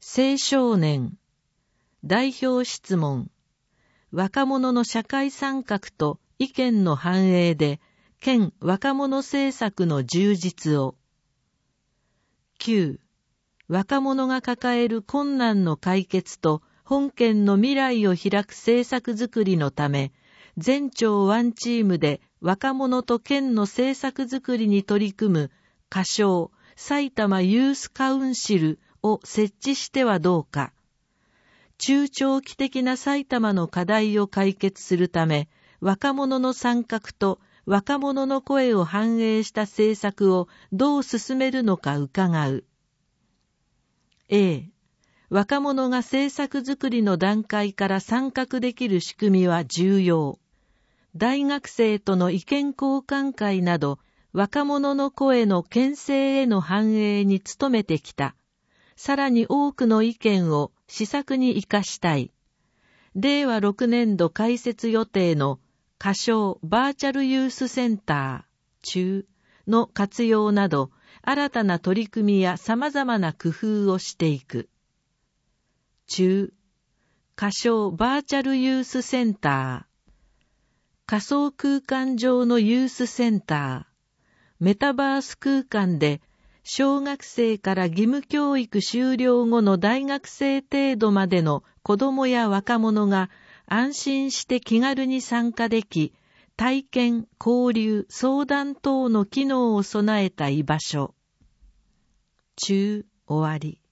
青少年代表質問、若者の社会参画と意見の反映で県若者政策の充実を。9. 若者が抱える困難の解決と本県の未来を開く政策づくりのため、全庁ワンチームで若者と県の政策づくりに取り組む仮称埼玉ユースカウンシルを設置してはどうか。中長期的な埼玉の課題を解決するため、若者の参画と若者の声を反映した政策をどう進めるのか伺う。A. 若者が政策づくりの段階から参画できる仕組みは重要。大学生との意見交換会など、若者の声の県政への反映に努めてきた。さらに多くの意見を施策に生かしたい。令和6年度開設予定の仮称バーチャルユースセンター中の活用など、新たな取り組みや様々な工夫をしていく。中、仮称バーチャルユースセンター。仮想空間上のユースセンター。メタバース空間で、小学生から義務教育終了後の大学生程度までの子どもや若者が安心して気軽に参加でき、体験、交流、相談等の機能を備えた居場所。中、終わり。